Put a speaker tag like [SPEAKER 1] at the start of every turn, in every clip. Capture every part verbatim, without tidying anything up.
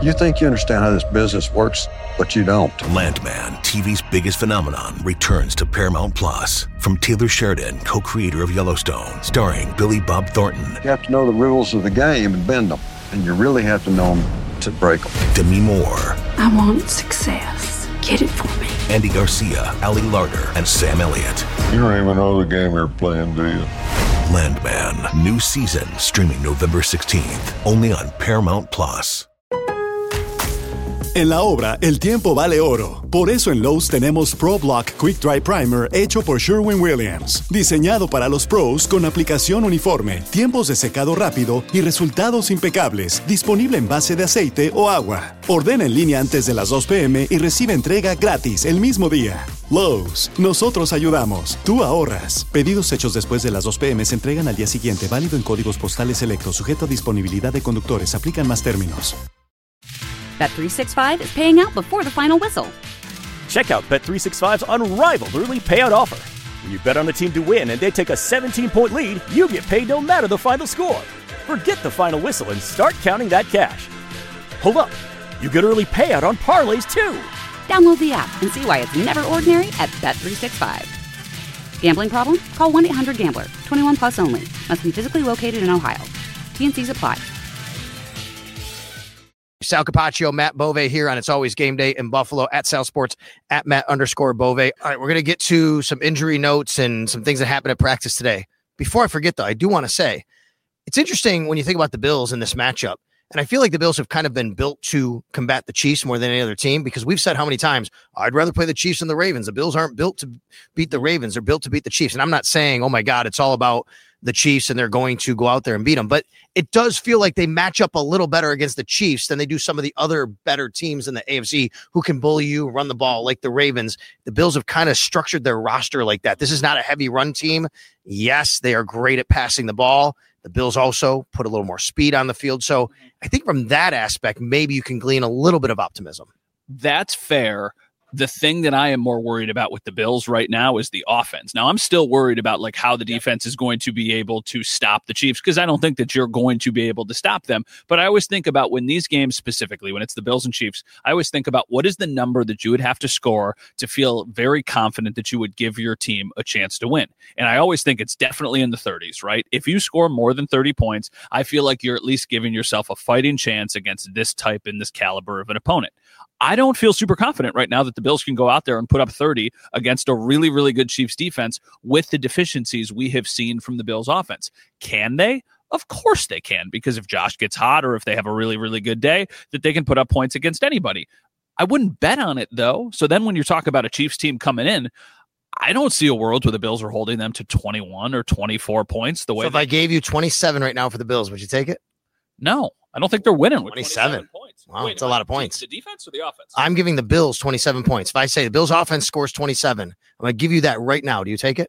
[SPEAKER 1] You think you understand how this business works, but you don't.
[SPEAKER 2] Landman, T V's biggest phenomenon, returns to Paramount Plus. From Taylor Sheridan, co-creator of Yellowstone, starring Billy Bob Thornton.
[SPEAKER 1] You have to know the rules of the game and bend them, and you really have to know them to break them.
[SPEAKER 2] Demi Moore.
[SPEAKER 3] I want success. Get it for me.
[SPEAKER 2] Andy Garcia, Ali Larter, and Sam Elliott.
[SPEAKER 4] You don't even know the game you're playing, do you?
[SPEAKER 2] Landman, new season, streaming November sixteenth, only on Paramount Plus.
[SPEAKER 5] En la obra, el tiempo vale oro. Por eso en Lowe's tenemos Pro Block Quick Dry Primer hecho por Sherwin-Williams. Diseñado para los pros con aplicación uniforme, tiempos de secado rápido y resultados impecables. Disponible en base de aceite o agua. Ordena en línea antes de las dos pe eme y recibe entrega gratis el mismo día. Lowe's, nosotros ayudamos. Tú ahorras. Pedidos hechos después de las dos pe eme se entregan al día siguiente. Válido en códigos postales selectos. Sujeto a disponibilidad de conductores. Aplican más términos.
[SPEAKER 6] Bet three sixty-five is paying out before the final whistle.
[SPEAKER 7] Check out Bet three sixty-five's unrivaled early payout offer. When you bet on a team to win and they take a seventeen-point lead, you get paid no matter the final score. Forget the final whistle and start counting that cash. Hold up. You get early payout on parlays, too.
[SPEAKER 6] Download the app and see why it's never ordinary at Bet three sixty-five. Gambling problem? Call one eight hundred gambler. twenty-one plus only. Must be physically located in Ohio. T and Cs apply.
[SPEAKER 8] Sal Capaccio, Matt Bove here on It's Always Game Day in Buffalo, at Sal Sports, at Matt underscore Bove. All right, we're going to get to some injury notes and some things that happened at practice today. Before I forget, though, I do want to say, it's interesting when you think about the Bills in this matchup, and I feel like the Bills have kind of been built to combat the Chiefs more than any other team, because we've said how many times, I'd rather play the Chiefs than the Ravens. The Bills aren't built to beat the Ravens. They're built to beat the Chiefs. And I'm not saying, oh, my God, it's all about the Chiefs and they're going to go out there and beat them. But it does feel like they match up a little better against the Chiefs than they do some of the other better teams in the A F C who can bully you, run the ball like the Ravens. The Bills have kind of structured their roster like that. This is not a heavy run team. Yes, they are great at passing the ball. The Bills also put a little more speed on the field. So I think from that aspect, maybe you can glean a little bit of optimism.
[SPEAKER 9] That's fair. The thing that I am more worried about with the Bills right now is the offense. Now, I'm still worried about like how the defense is going to be able to stop the Chiefs, because I don't think that you're going to be able to stop them. But I always think about when these games specifically, when it's the Bills and Chiefs, I always think about what is the number that you would have to score to feel very confident that you would give your team a chance to win. And I always think it's definitely in the thirties, right? If you score more than thirty points, I feel like you're at least giving yourself a fighting chance against this type and this caliber of an opponent. I don't feel super confident right now that the Bills can go out there and put up thirty against a really, really good Chiefs defense with the deficiencies we have seen from the Bills offense. Can they? Of course they can, because if Josh gets hot or if they have a really, really good day, that they can put up points against anybody. I wouldn't bet on it, though. So then when you talk about a Chiefs team coming in, I don't see a world where the Bills are holding them to twenty-one or twenty-four points. The way
[SPEAKER 8] so if I gave you twenty-seven right now for the Bills, would you take it?
[SPEAKER 9] No, I don't think they're winning with
[SPEAKER 8] twenty-seven.
[SPEAKER 9] points.
[SPEAKER 8] Wow,
[SPEAKER 9] Wait,
[SPEAKER 8] it's a lot of points.
[SPEAKER 9] The defense or the offense?
[SPEAKER 8] I'm giving the Bills twenty-seven points. If I say the Bills offense scores twenty-seven, I'm going to give you that right now. Do you take it?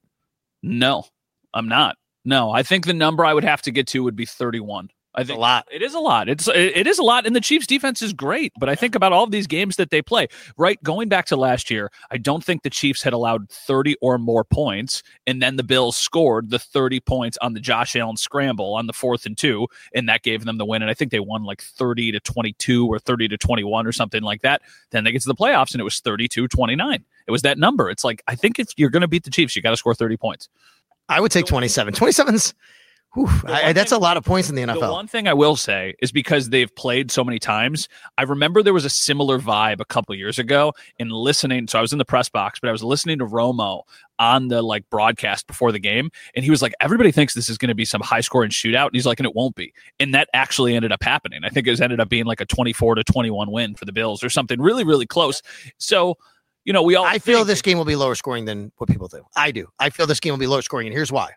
[SPEAKER 9] No, I'm not. No, I think the number I would have to get to would be thirty-one. I think
[SPEAKER 8] a lot.
[SPEAKER 9] It is a lot. It's it is a lot, and the Chiefs' defense is great. But I think about all of these games that they play. Right, going back to last year, I don't think the Chiefs had allowed thirty or more points, and then the Bills scored the thirty points on the Josh Allen scramble on the fourth and two, and that gave them the win. And I think they won like thirty to twenty-two or thirty to twenty-one or something like that. Then they get to the playoffs, and it was thirty-two twenty-nine. It was that number. It's like, I think if you're going to beat the Chiefs, you got to score thirty points.
[SPEAKER 8] I would take twenty-seven. twenty-seven's Whew, I, that's thing, a lot of points in the N F L.
[SPEAKER 9] The one thing I will say is because they've played so many times, I remember there was a similar vibe a couple years ago in listening. So I was in the press box, but I was listening to Romo on the like broadcast before the game. And he was like, everybody thinks this is going to be some high scoring shootout. And he's like, and it won't be. And that actually ended up happening. I think it was ended up being like a twenty-four to twenty-one win for the Bills or something really, really close. So, you know, we all
[SPEAKER 8] I feel this game will be lower scoring than what people do. I do. I feel this game will be lower scoring. And here's why.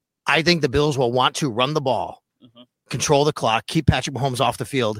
[SPEAKER 8] I think the Bills will want to run the ball, mm-hmm. control the clock, keep Patrick Mahomes off the field.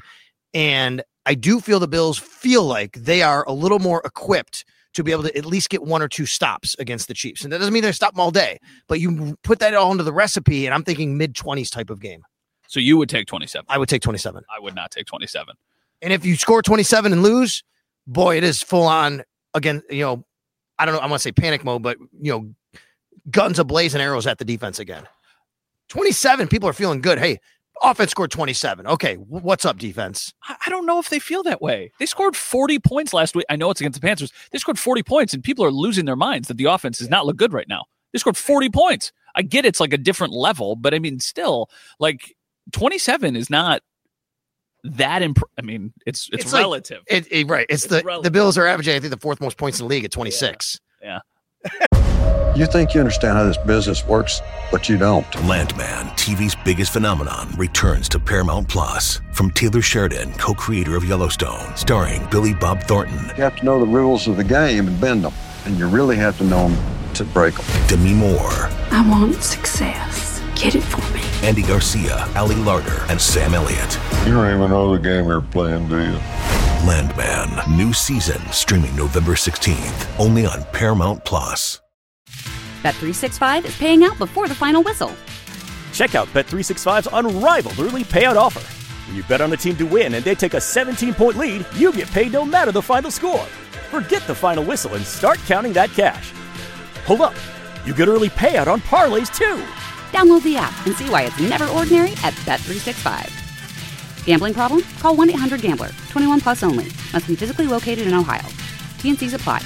[SPEAKER 8] And I do feel the Bills feel like they are a little more equipped to be able to at least get one or two stops against the Chiefs. And that doesn't mean they're stop them all day, but you put that all into the recipe, and I'm thinking mid-twenties type of game.
[SPEAKER 9] So you would take twenty-seven?
[SPEAKER 8] I would take twenty-seven.
[SPEAKER 9] I would not take twenty-seven.
[SPEAKER 8] And if you score twenty-seven and lose, boy, it is full on, again, you know, I don't know, I want to say panic mode, but, you know, guns ablaze and arrows at the defense again. twenty-seven, people are feeling good. Hey, Offense scored twenty-seven. Okay, what's up, defense?
[SPEAKER 9] I don't know if they feel that way. They scored forty points last week. I know it's against the Panthers. They scored forty points, and people are losing their minds that the offense does not look good right now. They scored forty points. I get it's like a different level, but I mean, still, like twenty-seven is not that imp- I mean, it's it's,
[SPEAKER 8] It's
[SPEAKER 9] relative.
[SPEAKER 8] Like, it, it, right. It's,
[SPEAKER 9] It's
[SPEAKER 8] the
[SPEAKER 9] relative.
[SPEAKER 8] the Bills are averaging, I think, the fourth most points in the league at twenty-six.
[SPEAKER 9] Yeah.
[SPEAKER 1] You think you understand how this business works, but you don't.
[SPEAKER 2] Landman, T V's biggest phenomenon, returns to Paramount Plus. From Taylor Sheridan, co-creator of Yellowstone, starring Billy Bob Thornton,
[SPEAKER 1] You have to know the rules of the game and bend them. And you really have to know them to break them.
[SPEAKER 2] Demi Moore,
[SPEAKER 3] I want success. Get it for me.
[SPEAKER 2] Andy Garcia, Ali Larder, and Sam Elliott.
[SPEAKER 4] You don't even know the game you're playing, do you?
[SPEAKER 2] Landman, new season, streaming November sixteenth, only on Paramount Plus.
[SPEAKER 6] Bet three sixty-five is paying out before the final whistle.
[SPEAKER 7] Check out Bet three sixty-five's unrivaled early payout offer. When you bet on a team to win and they take a seventeen-point lead, you get paid no matter the final score. Forget the final whistle and start counting that cash. Hold up. You get early payout on parlays, too.
[SPEAKER 6] Download the app and see why it's never ordinary at Bet three sixty-five. Gambling problem? Call one eight hundred gambler. twenty-one plus only. Must be physically located in Ohio. T N Cs apply.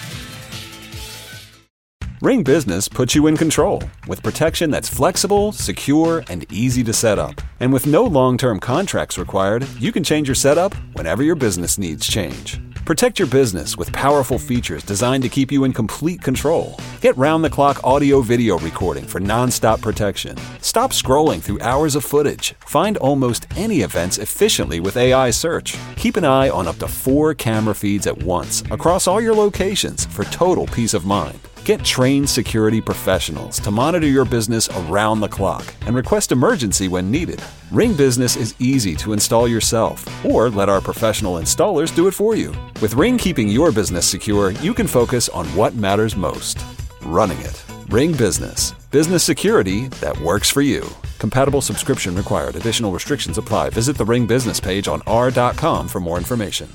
[SPEAKER 10] Ring Business puts you in control with protection that's flexible, secure, and easy to set up. And with no long-term contracts required, you can change your setup whenever your business needs change. Protect your business with powerful features designed to keep you in complete control. Get round-the-clock audio-video recording for non-stop protection. Stop scrolling through hours of footage. Find almost any events efficiently with A I search. Keep an eye on up to four camera feeds at once across all your locations for total peace of mind. Get trained security professionals to monitor your business around the clock and request emergency when needed. Ring Business is easy to install yourself, or let our professional installers do it for you. With Ring keeping your business secure, you can focus on what matters most: running it. Ring Business. Business security that works for you. Compatible subscription required. Additional restrictions apply. Visit the Ring Business page on r dot com for more information.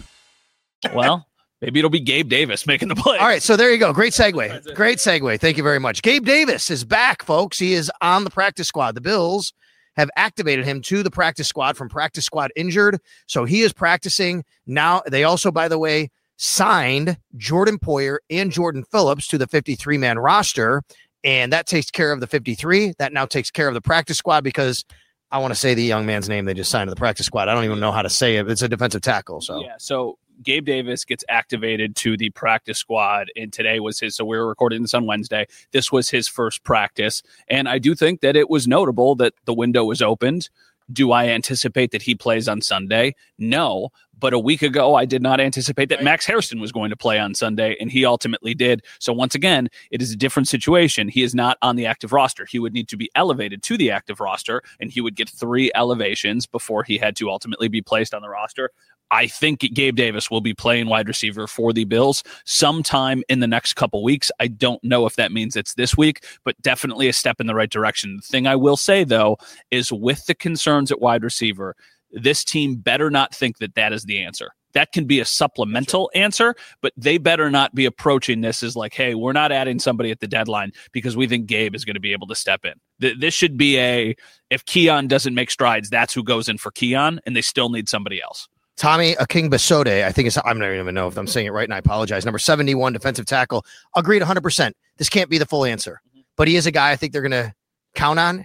[SPEAKER 9] Well, maybe it'll be Gabe Davis making the play.
[SPEAKER 8] All right, so there you go. Great segue. Great segue. Thank you very much. Gabe Davis is back, folks. He is on the practice squad. The Bills have activated him to the practice squad from practice squad injured. So he is practicing now. They also, by the way, signed Jordan Poyer and Jordan Phillips to the fifty-three man roster. And that takes care of the fifty-three. That now takes care of the practice squad, because I want to say the young man's name they just signed to the practice squad. I don't even know how to say it. It's a defensive tackle. So
[SPEAKER 9] yeah, so Gabe Davis gets activated to the practice squad, and today was his. So we were recording this on Wednesday. This was his first practice, and I do think that it was notable that the window was opened. Do I anticipate that he plays on Sunday? No. But a week ago, I did not anticipate that Max Hairston was going to play on Sunday, and he ultimately did. So once again, it is a different situation. He is not on the active roster. He would need to be elevated to the active roster, and he would get three elevations before he had to ultimately be placed on the roster. I think Gabe Davis will be playing wide receiver for the Bills sometime in the next couple weeks. I don't know if that means it's this week, but definitely a step in the right direction. The thing I will say, though, is with the concerns at wide receiver, this team better not think that that is the answer. That can be a supplemental answer, but they better not be approaching this as like, hey, we're not adding somebody at the deadline because we think Gabe is going to be able to step in. Th- this should be a, if Keon doesn't make strides, that's who goes in for Keon, and they still need somebody else.
[SPEAKER 8] Tommy Akingbesode, I think it's, I'm not even know if I'm saying it right, and I apologize. Number seventy-one, defensive tackle. Agreed one hundred percent. This can't be the full answer, but he is a guy I think they're going to count on.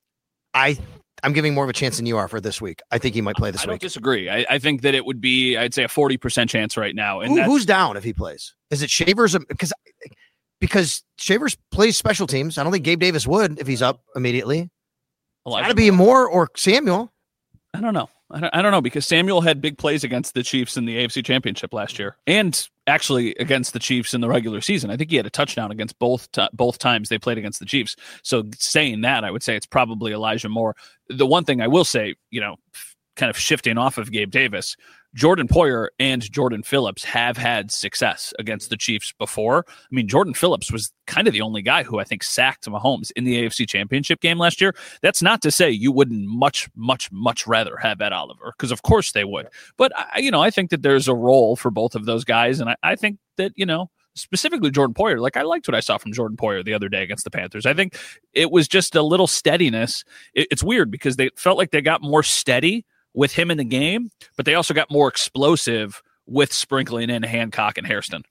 [SPEAKER 8] I, I'm giving more of a chance than you are for this week. I think he might play this
[SPEAKER 9] I
[SPEAKER 8] week.
[SPEAKER 9] I don't disagree. I, I think that it would be, I'd say, a forty percent chance right now. And
[SPEAKER 8] Who, who's down if he plays? Is it Shavers? Because because Shavers plays special teams. I don't think Gabe Davis would if he's up immediately. It's got to be Moore or Samuel.
[SPEAKER 9] I don't know. I don't, I don't know, because Samuel had big plays against the Chiefs in the A F C Championship last year, and actually against the Chiefs in the regular season. I think he had a touchdown against both t- both times they played against the Chiefs. So saying that, I would say it's probably Elijah Moore. The one thing I will say, you know, kind of shifting off of Gabe Davis, Jordan Poyer and Jordan Phillips have had success against the Chiefs before. I mean, Jordan Phillips was kind of the only guy who I think sacked Mahomes in the A F C Championship game last year. That's not to say you wouldn't much, much, much rather have Ed Oliver, because of course they would. But, I, you know, I think that there's a role for both of those guys, and I, I think that, you know, specifically Jordan Poyer. Like, I liked what I saw from Jordan Poyer the other day against the Panthers. I think it was just a little steadiness. It, it's weird because they felt like they got more steady with him in the game, but they also got more explosive with sprinkling in Hancock and Hairston.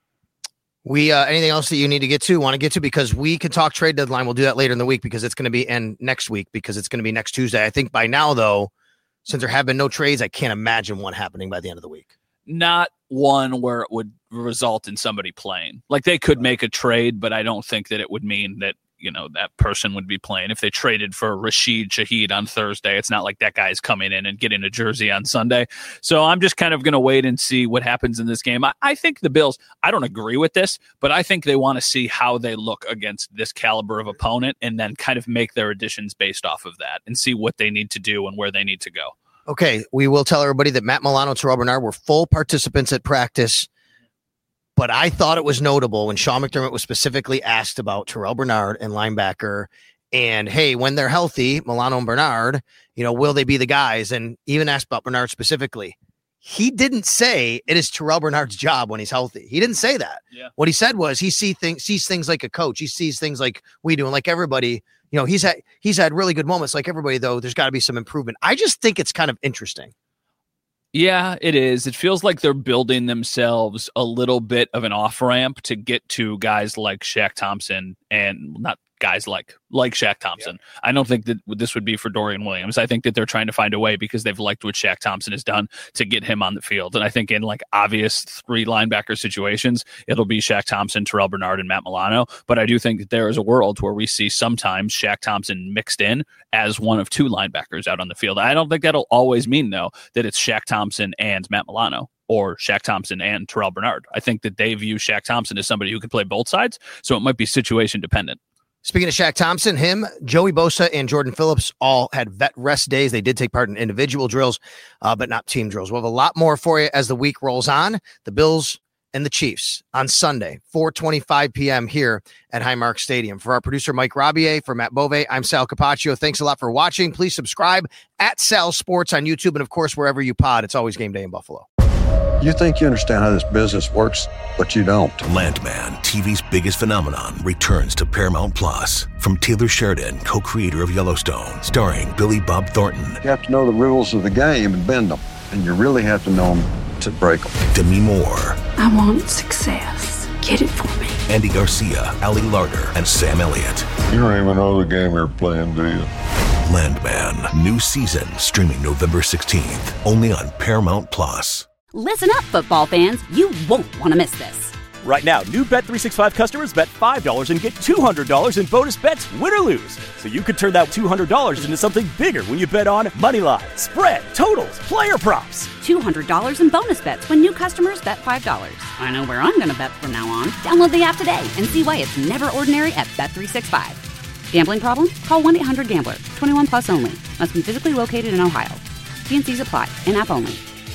[SPEAKER 8] We uh, anything else that you need to get to, want to get to, because we can talk trade deadline. We'll do that later in the week because it's going to be and next week because it's going to be next Tuesday. I think by now, though, since there have been no trades, I can't imagine one happening by the end of the week.
[SPEAKER 9] Not one where it would result in somebody playing. Like, they could make a trade, but I don't think that it would mean that, you know, that person would be playing. If they traded for Rashid Shaheed on Thursday, it's not like that guy's coming in and getting a jersey on Sunday. So I'm just kind of going to wait and see what happens in this game. I, I think the Bills, I don't agree with this, but I think they want to see how they look against this caliber of opponent and then kind of make their additions based off of that and see what they need to do and where they need to go.
[SPEAKER 8] Okay, we will tell everybody that Matt Milano and Terrell Bernard were full participants at practice, but I thought it was notable when Sean McDermott was specifically asked about Terrell Bernard and linebacker, and hey, when they're healthy, Milano and Bernard, you know, will they be the guys? And even asked about Bernard specifically. He didn't say it is Terrell Bernard's job when he's healthy. He didn't say that.
[SPEAKER 9] Yeah.
[SPEAKER 8] What he said was he see things, sees things like a coach. He sees things like we do, and like everybody. You know, he's had he's had really good moments like everybody, though. There's got to be some improvement. I just think it's kind of interesting.
[SPEAKER 9] Yeah, it is. It feels like they're building themselves a little bit of an off-ramp to get to guys like Shaq Thompson and not guys like like Shaq Thompson. Yeah. I don't think that this would be for Dorian Williams. I think that they're trying to find a way because they've liked what Shaq Thompson has done to get him on the field. And I think in like obvious three linebacker situations, it'll be Shaq Thompson, Terrell Bernard, and Matt Milano. But I do think that there is a world where we see sometimes Shaq Thompson mixed in as one of two linebackers out on the field. I don't think that'll always mean, though, that it's Shaq Thompson and Matt Milano or Shaq Thompson and Terrell Bernard. I think that they view Shaq Thompson as somebody who can play both sides, so it might be situation dependent.
[SPEAKER 8] Speaking of Shaq Thompson, him, Joey Bosa, and Jordan Phillips all had vet rest days. They did take part in individual drills, uh, but not team drills. We'll have a lot more for you as the week rolls on. The Bills and the Chiefs on Sunday, four twenty-five p.m. here at Highmark Stadium. For our producer, Mike Rabier, for Matt Bove, I'm Sal Capaccio. Thanks a lot for watching. Please subscribe at Sal Sports on YouTube and, of course, wherever you pod. It's always game day in Buffalo.
[SPEAKER 1] You think you understand how this business works, but you don't.
[SPEAKER 2] Landman, T V's biggest phenomenon, returns to Paramount Plus. From Taylor Sheridan, co-creator of Yellowstone, starring Billy Bob Thornton.
[SPEAKER 1] You have to know the rules of the game and bend them, and you really have to know them to break them.
[SPEAKER 2] Demi Moore.
[SPEAKER 3] I want success. Get it for me.
[SPEAKER 2] Andy Garcia, Ali Larder, and Sam Elliott.
[SPEAKER 4] You don't even know the game you're playing, do you?
[SPEAKER 2] Landman, new season, streaming November sixteenth, only on Paramount Plus.
[SPEAKER 6] Listen up, football fans. You won't want to miss this.
[SPEAKER 7] Right now, new Bet three sixty-five customers bet five dollars and get two hundred dollars in bonus bets, win or lose. So you could turn that two hundred dollars into something bigger when you bet on money line, spread, totals, player props.
[SPEAKER 6] two hundred dollars in bonus bets when new customers bet five dollars. I know where I'm going to bet from now on. Download the app today and see why it's never ordinary at Bet three sixty-five. Gambling problem? Call one eight hundred gambler. twenty-one plus only. Must be physically located in Ohio. T and C's apply. In-app only.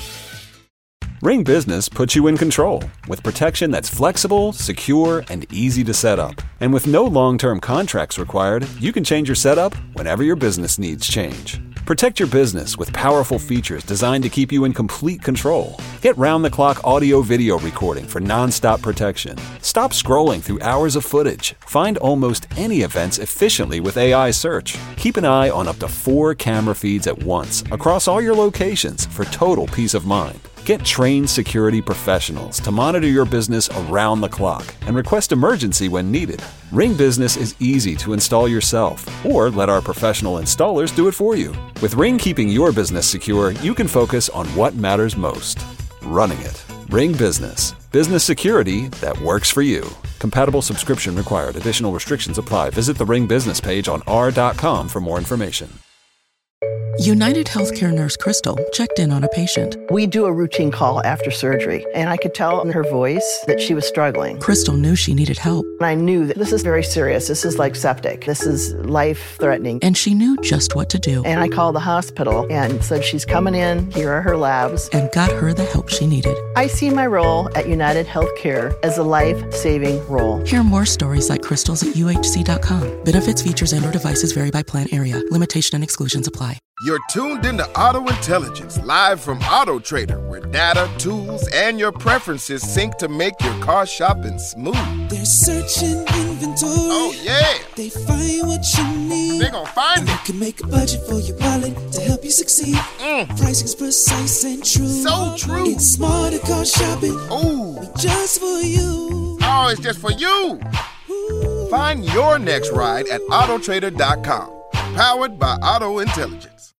[SPEAKER 10] Ring Business puts you in control with protection that's flexible, secure, and easy to set up. And with no long-term contracts required, you can change your setup whenever your business needs change. Protect your business with powerful features designed to keep you in complete control. Get round-the-clock audio-video recording for non-stop protection. Stop scrolling through hours of footage. Find almost any events efficiently with A I search. Keep an eye on up to four camera feeds at once across all your locations for total peace of mind. Get trained security professionals to monitor your business around the clock and request emergency when needed. Ring Business is easy to install yourself, or let our professional installers do it for you. With Ring keeping your business secure, you can focus on what matters most: running it. Ring Business. Business security that works for you. Compatible subscription required. Additional restrictions apply. Visit the Ring Business page on r dot com for more information.
[SPEAKER 11] United Healthcare nurse Crystal checked in on a patient.
[SPEAKER 12] We do a routine call after surgery, and I could tell in her voice that she was struggling.
[SPEAKER 11] Crystal knew she needed help.
[SPEAKER 12] And I knew that this is very serious. This is like septic. This is life-threatening.
[SPEAKER 11] And she knew just what to do.
[SPEAKER 12] And I called the hospital and said, she's coming in. Here are her labs.
[SPEAKER 11] And got her the help she needed.
[SPEAKER 12] I see my role at United Healthcare as a life-saving role.
[SPEAKER 11] Hear more stories like Crystal's at U H C dot com. Benefits, features, and or devices vary by plan area. Limitation and exclusions apply.
[SPEAKER 13] You're tuned into Auto Intelligence, live from Auto Trader, where data, tools, and your preferences sync to make your car shopping smooth.
[SPEAKER 14] They're searching inventory.
[SPEAKER 13] Oh, yeah.
[SPEAKER 14] They find what you need.
[SPEAKER 13] They're gonna find
[SPEAKER 14] and
[SPEAKER 13] it.
[SPEAKER 14] You can make a budget for your wallet to help you succeed.
[SPEAKER 13] Mm.
[SPEAKER 14] Pricing's precise and true.
[SPEAKER 13] So true.
[SPEAKER 14] It's smarter car shopping.
[SPEAKER 13] Ooh.
[SPEAKER 14] Just for you.
[SPEAKER 13] Oh, it's just for you. Ooh. Find your next ride at Auto Trader dot com. Powered by Auto Intelligence.